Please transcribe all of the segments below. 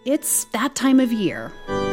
It's that time of year.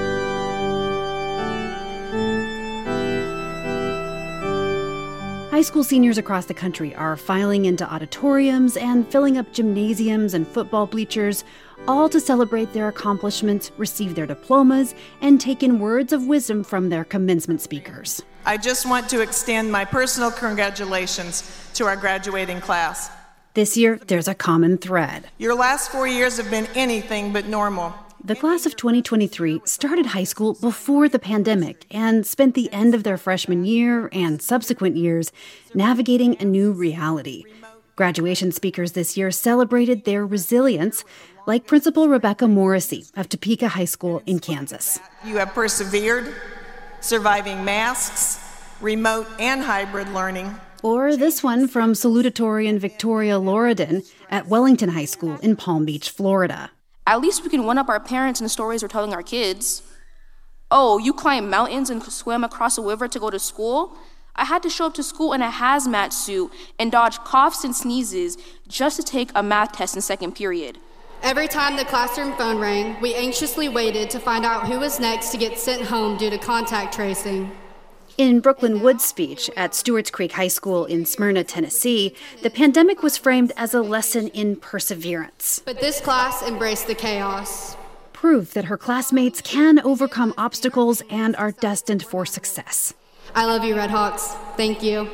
High school seniors across the country are filing into auditoriums and filling up gymnasiums and football bleachers, all to celebrate their accomplishments, receive their diplomas, and take in words of wisdom from their commencement speakers. I just want to extend my personal congratulations to our graduating class. This year, there's a common thread. Your last 4 years have been anything but normal. The class of 2023 started high school before the pandemic and spent the end of their freshman year and subsequent years navigating a new reality. Graduation speakers this year celebrated their resilience, like Principal Rebecca Morrissey of Topeka High School in Kansas. You have persevered, surviving masks, remote and hybrid learning. Or this one from salutatorian Victoria Loridan at Wellington High School in Palm Beach, Florida. At least we can one-up our parents in the stories we're telling our kids. Oh, you climbed mountains and swam across a river to go to school? I had to show up to school in a hazmat suit and dodge coughs and sneezes just to take a math test in second period. Every time the classroom phone rang, we anxiously waited to find out who was next to get sent home due to contact tracing. In Brooklyn Wood's speech at Stewart's Creek High School in Smyrna, Tennessee, the pandemic was framed as a lesson in perseverance. But this class embraced the chaos. Proof that her classmates can overcome obstacles and are destined for success. I love you, Red Hawks. Thank you.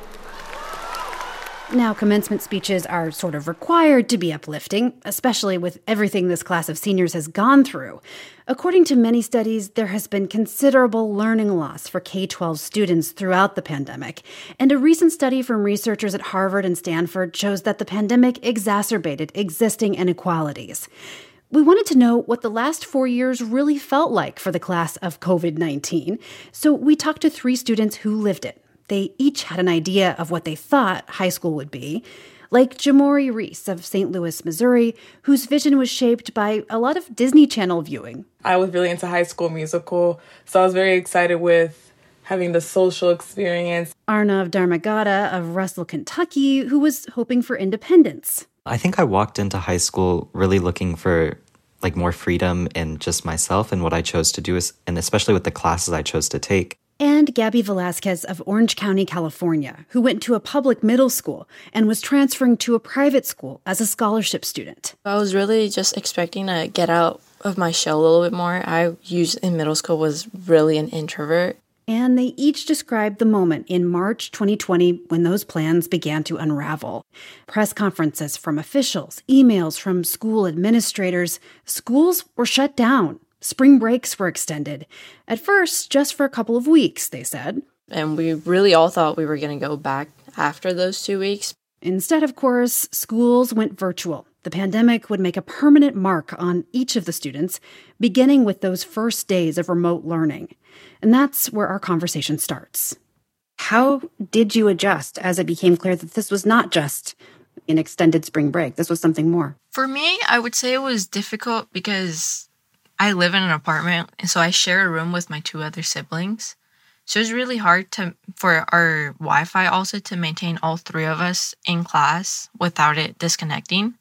Now, commencement speeches are sort of required to be uplifting, especially with everything this class of seniors has gone through. According to many studies, there has been considerable learning loss for K-12 students throughout the pandemic. And a recent study from researchers at Harvard and Stanford shows that the pandemic exacerbated existing inequalities. We wanted to know what the last 4 years really felt like for the class of COVID-19. So we talked to 3 students who lived it. They each had an idea of what they thought high school would be, like Jamori Reese of St. Louis, Missouri, whose vision was shaped by a lot of Disney Channel viewing. I was really into High School Musical, so I was very excited with having the social experience. Arnav Dharmagada of Russell, Kentucky, who was hoping for independence. I think I walked into high school really looking for more freedom in just myself and what I chose to do, and especially with the classes I chose to take. And Gabby Velasquez of Orange County, California, who went to a public middle school and was transferring to a private school as a scholarship student. I was really just expecting to get out of my shell a little bit more. I in middle school was really an introvert. And they each described the moment in March 2020 when those plans began to unravel. Press conferences from officials, emails from school administrators. Schools were shut down. Spring breaks were extended. At first, just for a couple of weeks, they said. And we really all thought we were going to go back after those 2 weeks. Instead, of course, schools went virtual. The pandemic would make a permanent mark on each of the students, beginning with those first days of remote learning. And that's where our conversation starts. How did you adjust as it became clear that this was not just an extended spring break? This was something more. For me, I would say it was difficult because I live in an apartment, and so I share a room with my 2 other siblings. So it was really hard for our Wi-Fi also to maintain all 3 of us in class without it disconnecting.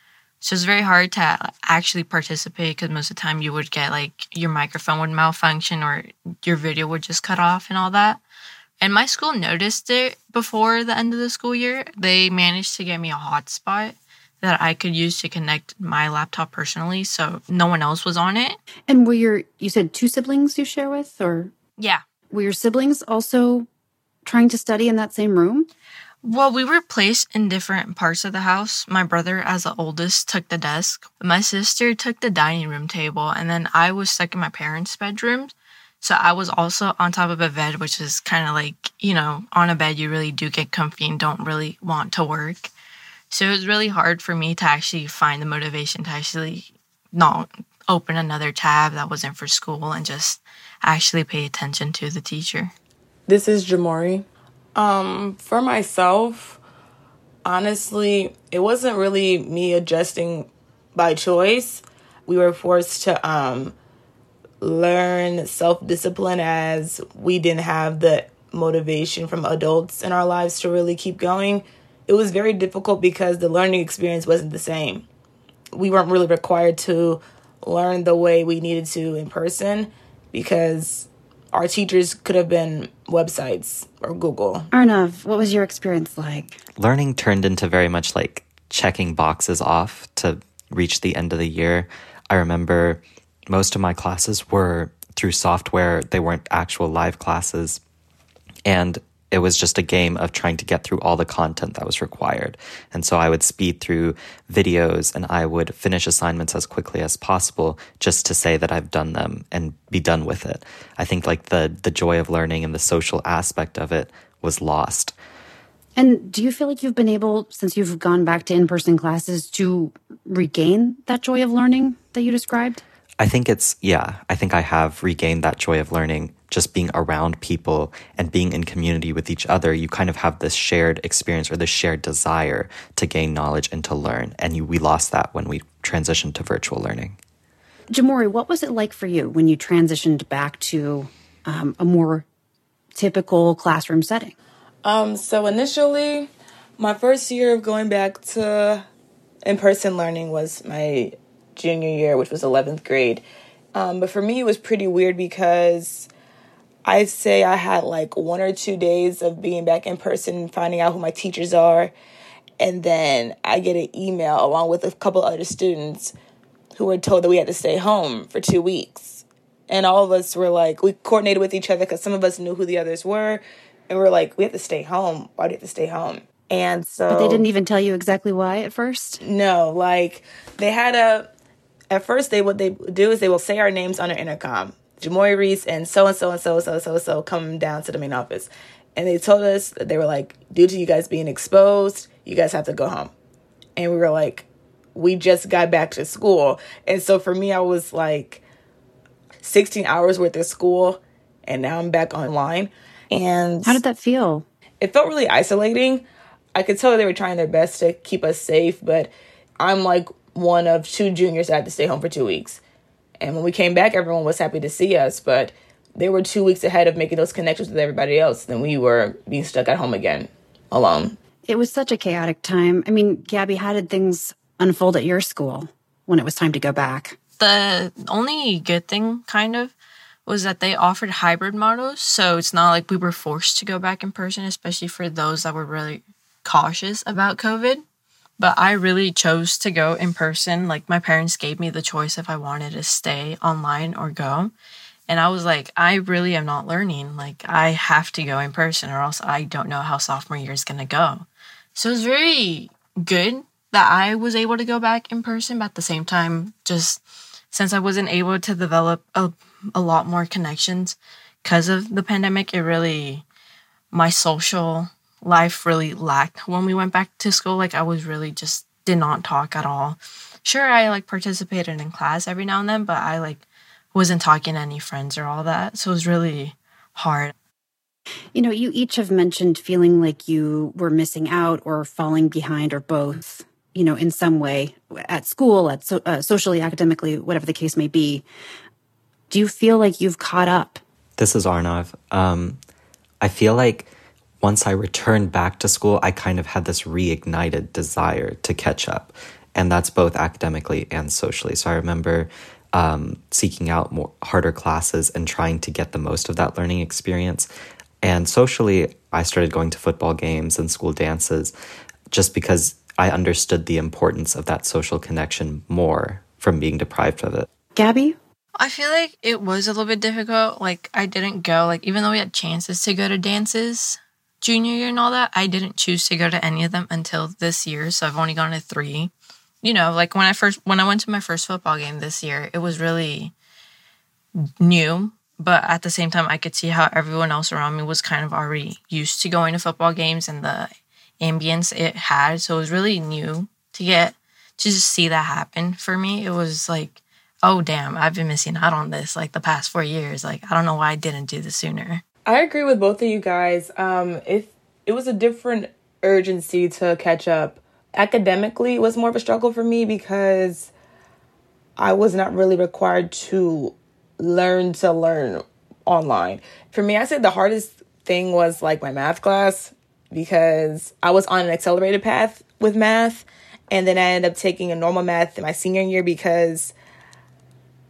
So it's very hard to actually participate because most of the time you would get your microphone would malfunction or your video would just cut off and all that. And my school noticed it before the end of the school year. They managed to get me a hotspot that I could use to connect my laptop personally, so no one else was on it. And you said 2 siblings you share with, or? Yeah. Were your siblings also trying to study in that same room? Well, we were placed in different parts of the house. My brother, as the oldest, took the desk. My sister took the dining room table, and then I was stuck in my parents' bedroom. So I was also on top of a bed, which is kind of on a bed you really do get comfy and don't really want to work. So it was really hard for me to actually find the motivation to actually not open another tab that wasn't for school and just actually pay attention to the teacher. This is Jamori. For myself, honestly, it wasn't really me adjusting by choice. We were forced to learn self-discipline as we didn't have the motivation from adults in our lives to really keep going. It was very difficult because the learning experience wasn't the same. We weren't really required to learn the way we needed to in person because our teachers could have been websites or Google. Arnav, what was your experience like? Learning turned into very much like checking boxes off to reach the end of the year. I remember most of my classes were through software. They weren't actual live classes. And it was just a game of trying to get through all the content that was required. And so I would speed through videos and I would finish assignments as quickly as possible just to say that I've done them and be done with it. I think like the joy of learning and the social aspect of it was lost. And do you feel like you've been able, since you've gone back to in-person classes, to regain that joy of learning that you described? I think I have regained that joy of learning. Just being around people and being in community with each other, you kind of have this shared experience or this shared desire to gain knowledge and to learn. And we lost that when we transitioned to virtual learning. Jamori, what was it like for you when you transitioned back to a more typical classroom setting? So initially, my first year of going back to in-person learning was my junior year, which was 11th grade. But for me, it was pretty weird because I'd say I had like 1 or 2 days of being back in person and finding out who my teachers are. And then I get an email along with a couple other students who were told that we had to stay home for 2 weeks. And all of us were like, we coordinated with each other because some of us knew who the others were. And we were like, we have to stay home. Why do we have to stay home? And so... But they didn't even tell you exactly why at first? No, like they had at first what they do is they will say our names on our intercom. Jamori Reese and so-and-so and so come down to the main office. And they told us that they were like, due to you guys being exposed, you guys have to go home. And we were like, we just got back to school. And so for me, I was like 16 hours worth of school and now I'm back online. And how did that feel? It felt really isolating. I could tell they were trying their best to keep us safe, but I'm like one of 2 juniors that had to stay home for 2 weeks. And when we came back, everyone was happy to see us, but they were 2 weeks ahead of making those connections with everybody else. Then we were being stuck at home again, alone. It was such a chaotic time. I mean, Gabby, how did things unfold at your school when it was time to go back? The only good thing, kind of, was that they offered hybrid models. So it's not like we were forced to go back in person, especially for those that were really cautious about COVID. But I really chose to go in person. Like, my parents gave me the choice if I wanted to stay online or go. And I was like, I really am not learning. Like, I have to go in person or else I don't know how sophomore year is going to go. So it was very good that I was able to go back in person. But at the same time, just since I wasn't able to develop a lot more connections because of the pandemic, my social life really lacked when we went back to school. Like, I was really just did not talk at all. Sure, I like participated in class every now and then, but I like wasn't talking to any friends or all that. So it was really hard. You know, you each have mentioned feeling like you were missing out or falling behind or both, you know, in some way at school, socially, academically, whatever the case may be. Do you feel like you've caught up? This is Arnav. I feel like once I returned back to school, I kind of had this reignited desire to catch up. And that's both academically and socially. So I remember seeking out harder classes and trying to get the most of that learning experience. And socially, I started going to football games and school dances just because I understood the importance of that social connection more from being deprived of it. Gabby? I feel like it was a little bit difficult. Like, I didn't go, like, even though we had chances to go to dances junior year and all that, I didn't choose to go to any of them until this year. So I've only gone to 3. You know, like when I went to my first football game this year, it was really new. But at the same time, I could see how everyone else around me was kind of already used to going to football games and the ambience it had. So it was really new to just see that happen for me. It was like, oh, damn, I've been missing out on this like the past 4 years. Like, I don't know why I didn't do this sooner. I agree with both of you guys. It was a different urgency to catch up. Academically, it was more of a struggle for me because I was not really required to learn online. For me, I said the hardest thing was like my math class because I was on an accelerated path with math. And then I ended up taking a normal math in my senior year because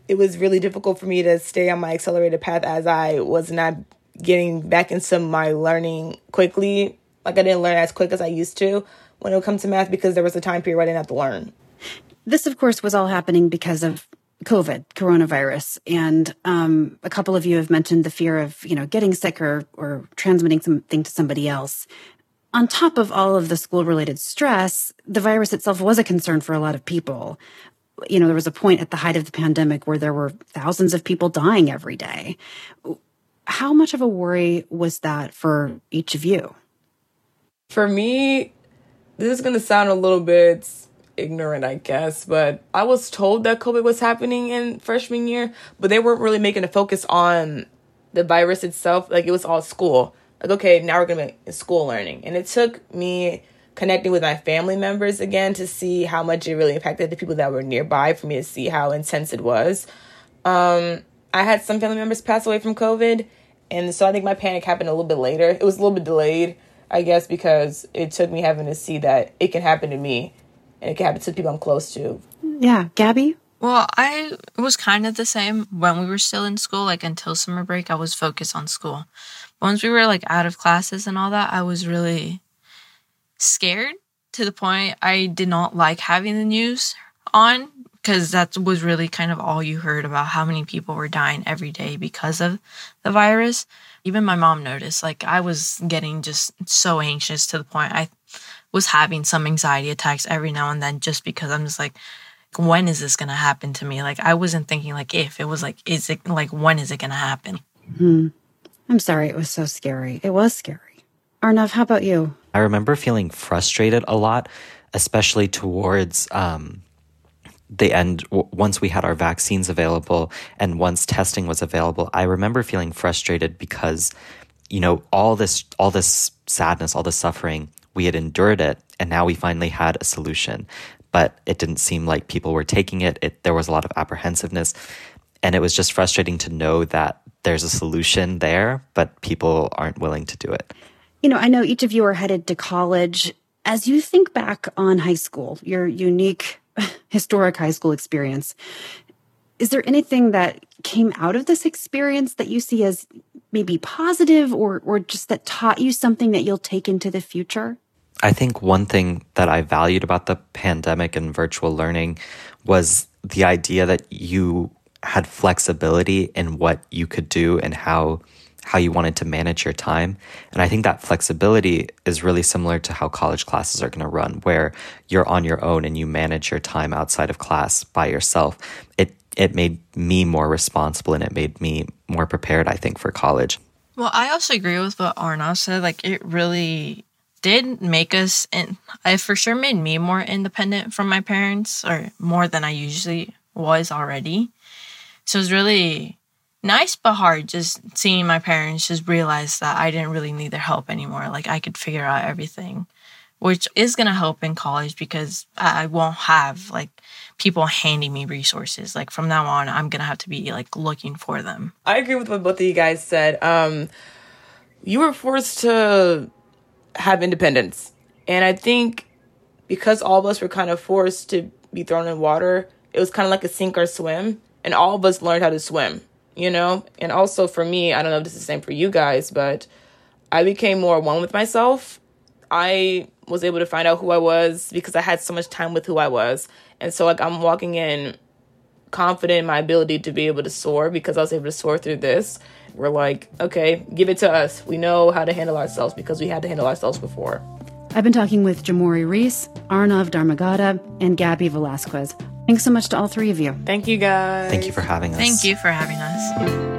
it was really difficult for me to stay on my accelerated path as I was not getting back into my learning quickly. Like, I didn't learn as quick as I used to when it would come to math because there was a time period where I didn't have to learn. This, of course, was all happening because of COVID, coronavirus. And a couple of you have mentioned the fear of, getting sick or transmitting something to somebody else. On top of all of the school-related stress, the virus itself was a concern for a lot of people. There was a point at the height of the pandemic where there were thousands of people dying every day. How much of a worry was that for each of you? For me, this is going to sound a little bit ignorant, I guess, but I was told that COVID was happening in freshman year, but they weren't really making a focus on the virus itself. Like, it was all school. Like, okay, now we're going to be school learning. And it took me connecting with my family members again to see how much it really impacted the people that were nearby for me to see how intense it was. I had some family members pass away from COVID, and so I think my panic happened a little bit later. It was a little bit delayed, I guess, because it took me having to see that it can happen to me, and it can happen to people I'm close to. Yeah. Gabby? Well, I was kind of the same when we were still in school. Like, until summer break, I was focused on school. Once we were, out of classes and all that, I was really scared to the point I did not like having the news on, because that was really kind of all you heard about how many people were dying every day because of the virus. Even my mom noticed, I was getting just so anxious to the point I was having some anxiety attacks every now and then just because I'm just when is this going to happen to me? I wasn't thinking if, it was is it when is it going to happen? I'm sorry it was so scary. It was scary. Arnav, how about you? I remember feeling frustrated a lot, especially towards the end, once we had our vaccines available and once testing was available. I remember feeling frustrated because, all this sadness, all this suffering, we had endured it, and now we finally had a solution. But it didn't seem like people were taking it. There was a lot of apprehensiveness, and it was just frustrating to know that there's a solution there, but people aren't willing to do it. I know each of you are headed to college. As you think back on high school, your unique, historic high school experience, is there anything that came out of this experience that you see as maybe positive or just that taught you something that you'll take into the future? I think one thing that I valued about the pandemic and virtual learning was the idea that you had flexibility in what you could do and how you wanted to manage your time. And I think that flexibility is really similar to how college classes are going to run, where you're on your own and you manage your time outside of class by yourself. It made me more responsible and it made me more prepared, I think, for college. Well, I also agree with what Arnav said. It really did make us, and it for sure made me more independent from my parents, or more than I usually was already. So it was really nice but hard just seeing my parents just realize that I didn't really need their help anymore. I could figure out everything, which is going to help in college because I won't have people handing me resources. From now on, I'm going to have to be looking for them. I agree with what both of you guys said. You were forced to have independence. And I think because all of us were kind of forced to be thrown in water, it was kind of like a sink or swim. And all of us learned how to swim, And also for me, I don't know if this is the same for you guys, but I became more one with myself. I was able to find out who I was because I had so much time with who I was. And so I'm walking in confident in my ability to be able to soar because I was able to soar through this. We're okay, give it to us. We know how to handle ourselves because we had to handle ourselves before. I've been talking with Jamori Reese, Arnav Dharmagada, and Gabby Velasquez. Thanks so much to all three of you. Thank you, guys. Thank you for having us. Thank you for having us.